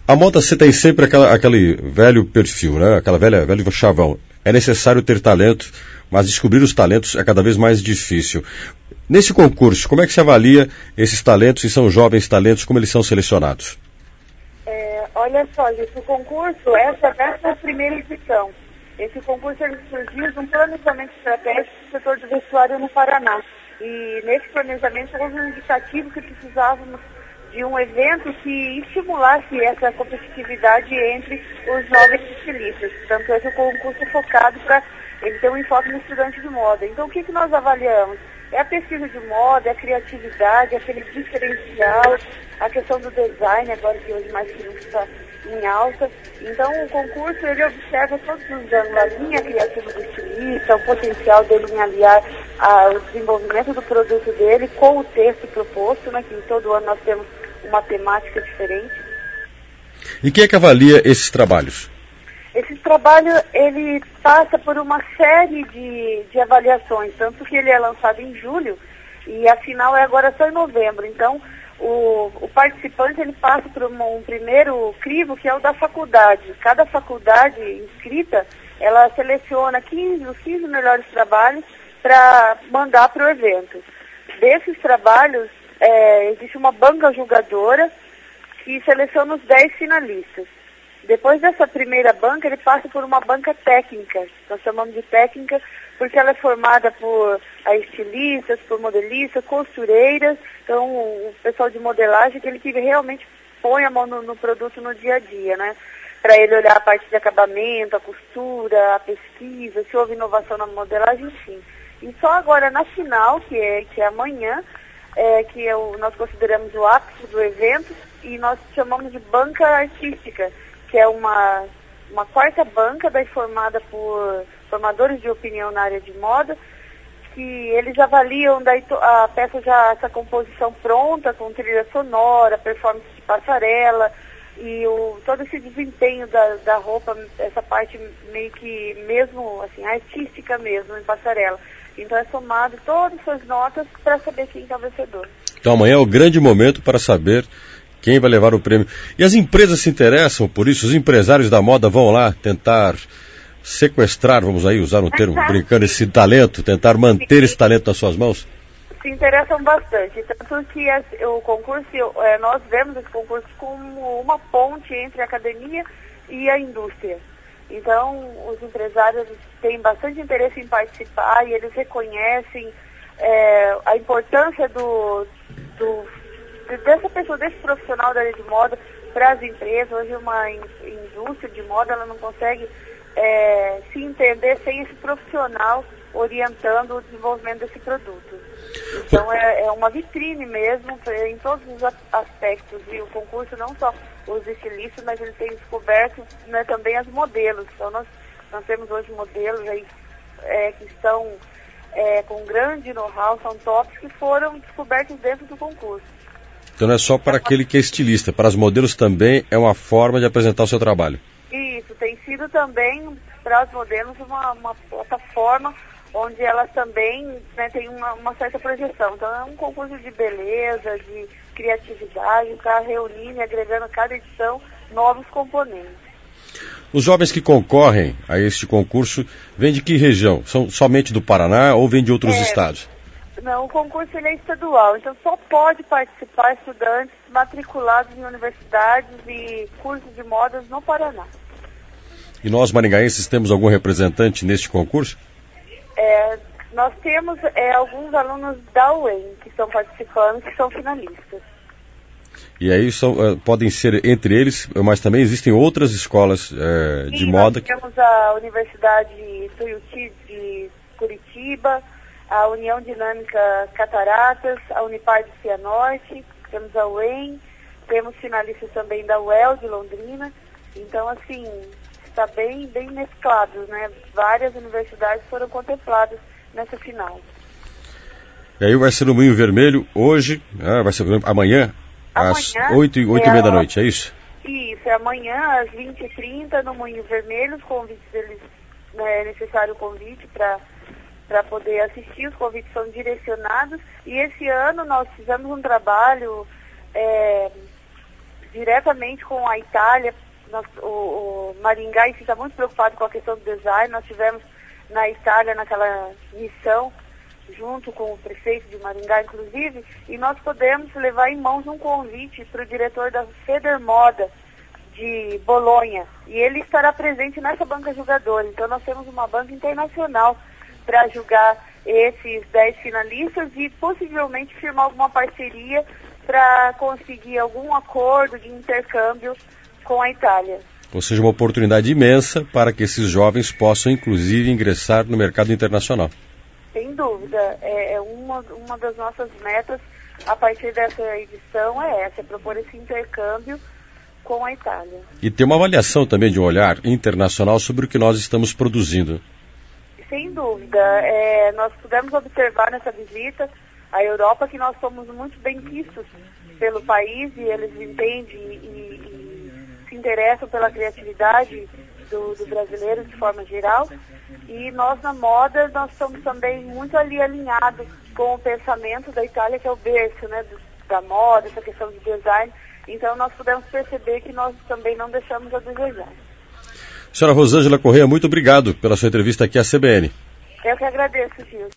A moda você tem sempre aquele velho perfil, né? Velho chavão. É necessário ter talento, mas descobrir os talentos é cada vez mais difícil. Nesse concurso, como é que se avalia esses talentos, se são jovens talentos, como eles são selecionados? Olha só, gente, o concurso, essa é a primeira edição. Esse concurso ele surgiu de um planejamento estratégico do setor do vestuário no Paraná. E nesse planejamento houve um indicativo que precisávamos de um evento que estimulasse essa competitividade entre os jovens estilistas. Tanto é que o concurso é focado para ele ter um enfoque no estudante de moda. Então o que nós avaliamos? É a pesquisa de moda, é a criatividade, aquele diferencial, a questão do design, agora que hoje mais que nunca está em alta. Então o concurso ele observa todos os ângulos, a linha criativa do estilista, o potencial dele em aliar o desenvolvimento do produto dele com o texto proposto, né, que todo ano nós temos uma temática diferente. E quem é que avalia esses trabalhos? Esse trabalho, ele passa por uma série de avaliações, tanto que ele é lançado em julho e a final é agora só em novembro. Então, o participante, ele passa por um primeiro crivo, que é o da faculdade. Cada faculdade inscrita, ela seleciona os 15 melhores trabalhos para mandar para o evento. Desses trabalhos, existe uma banca julgadora que seleciona os 10 finalistas. Depois dessa primeira banca, ele passa por uma banca técnica. Nós chamamos de técnica porque ela é formada por estilistas, por modelistas, costureiras. Então, o pessoal de modelagem, aquele que realmente põe a mão no produto no dia a dia, né? Para ele olhar a parte de acabamento, a costura, a pesquisa, se houve inovação na modelagem, enfim. E só agora na final, que é amanhã, nós consideramos o ápice do evento, e nós chamamos de banca artística, que é uma quarta banca formada por formadores de opinião na área de moda, que eles avaliam a peça já, essa composição pronta, com trilha sonora, performance de passarela, e todo esse desempenho da roupa, essa parte meio que mesmo, assim, artística mesmo, em passarela. Então é somado todas essas notas para saber quem está vencedor. Então amanhã é o grande momento para saber quem vai levar o prêmio. E as empresas se interessam por isso? Os empresários da moda vão lá tentar sequestrar, vamos aí usar um termo brincando, esse talento, tentar manter esse talento nas suas mãos? Se interessam bastante, tanto que o concurso, nós vemos esse concurso como uma ponte entre a academia e a indústria. Então, os empresários têm bastante interesse em participar e eles reconhecem a importância dessa pessoa, desse profissional da área de moda para as empresas. Hoje uma indústria de moda, ela não consegue se entender sem esse profissional orientando o desenvolvimento desse produto. Então é uma vitrine mesmo em todos os aspectos, e o concurso não só os estilistas, mas ele tem descoberto, né, também as modelos. Então nós temos hoje modelos aí que estão com grande know-how, são tops que foram descobertos dentro do concurso. Então não é só para aquele que é estilista, para as modelos também é uma forma de apresentar o seu trabalho. Isso, tem sido também para as modelos uma plataforma onde elas também, né, têm uma certa projeção. Então é um concurso de beleza, de criatividade, está reunindo e agregando a cada edição novos componentes. Os jovens que concorrem a este concurso vêm de que região? São somente do Paraná ou vêm de outros estados? Não, o concurso ele é estadual, então só pode participar estudantes matriculados em universidades e cursos de modas no Paraná. E nós, maringaenses, temos algum representante neste concurso? Nós temos alguns alunos da UEM que estão participando, que são finalistas. E aí podem ser entre eles, mas também existem outras escolas de moda. Nós temos a Universidade Tuiuti de Curitiba, a União Dinâmica Cataratas, a Unipar de Cianorte, temos a UEM, temos finalistas também da UEL de Londrina. Então, assim, está bem mesclado, né? Várias universidades foram contempladas nessa final. E aí vai ser no Moinho Vermelho hoje, vai ser amanhã, às 8h30 da noite, é isso? Isso, é amanhã às 20h30 no Moinho Vermelho. Os convites, é necessário o convite para poder assistir, os convites são direcionados. E esse ano nós fizemos um trabalho diretamente com a Itália. O Maringá está muito preocupado com a questão do design. Nós tivemos na Itália naquela missão, junto com o prefeito de Maringá, inclusive, e nós podemos levar em mãos um convite para o diretor da Federmoda de Bolonha, e ele estará presente nessa banca julgadora. Então nós temos uma banca internacional para julgar esses 10 finalistas e possivelmente firmar alguma parceria para conseguir algum acordo de intercâmbio com a Itália. Ou seja, uma oportunidade imensa para que esses jovens possam, inclusive, ingressar no mercado internacional. Sem dúvida. É uma das nossas metas a partir dessa edição é propor esse intercâmbio com a Itália. E ter uma avaliação também de um olhar internacional sobre o que nós estamos produzindo. Sem dúvida. Nós pudemos observar nessa visita à Europa que nós somos muito bem vistos pelo país e eles entendem e se interessam pela criatividade do brasileiro de forma geral. E nós na moda, nós somos também muito ali alinhados com o pensamento da Itália, que é o berço, né, da moda, essa questão de design. Então nós pudemos perceber que nós também não deixamos a desejar. Senhora Rosângela Corrêa, muito obrigado pela sua entrevista aqui à CBN. Eu que agradeço, Gil.